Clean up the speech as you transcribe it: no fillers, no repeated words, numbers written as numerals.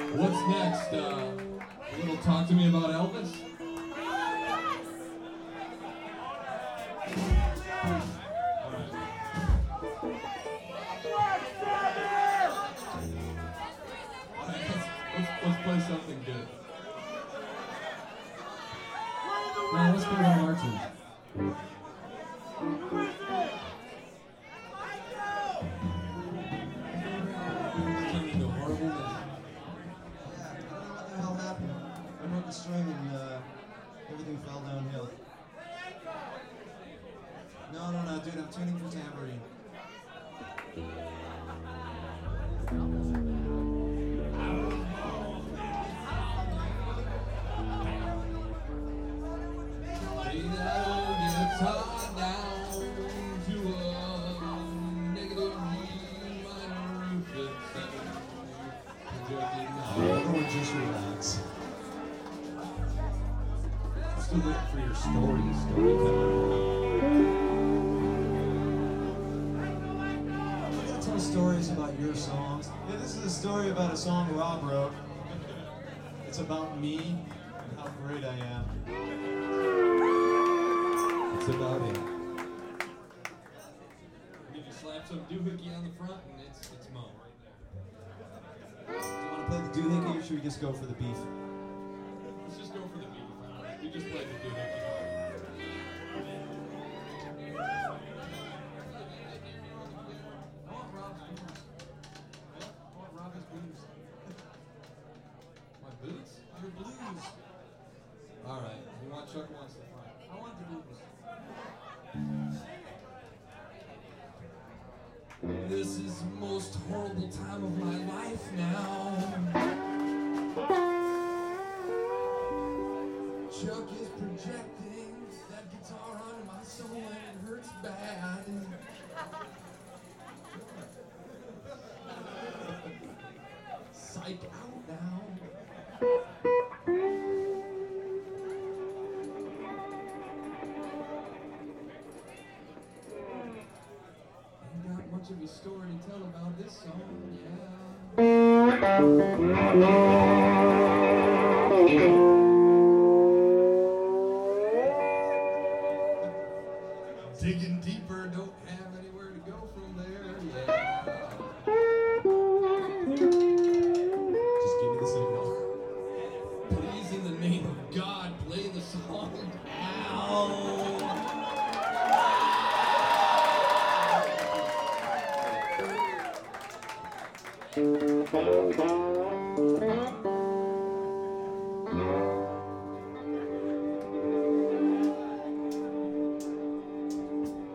What's next? A little talk to me about Elvis? Let's play something good. No, let's go to Martin. It's turned into a horrible night. Yeah, I don't know what the hell happened. I broke the string and everything fell downhill. No, dude, I'm tuning for tambourine. Lay that old guitar down to a negative E minor fifth seven. Projected Everyone just relax. I'm still waiting for your storyteller. We're gonna tell stories about your songs. Yeah, this is a story about a song Rob wrote. It's about me and how great I am. It's about him. If you slap some doohickey on the front, and it's Mo right there. Do you want to play the doohickey or should we just go for the beef? Let's just go for the beat. We just played the doohickey. I want Rob's boots. I want Robbie's boots. My boots? Your blues. All right. You want Chuck wants the front. I want the blues. This is the most horrible time of my life now. Chuck is projecting that guitar onto my soul and it hurts bad. Psych out now. Ain't got much of a story to tell about this song, yeah.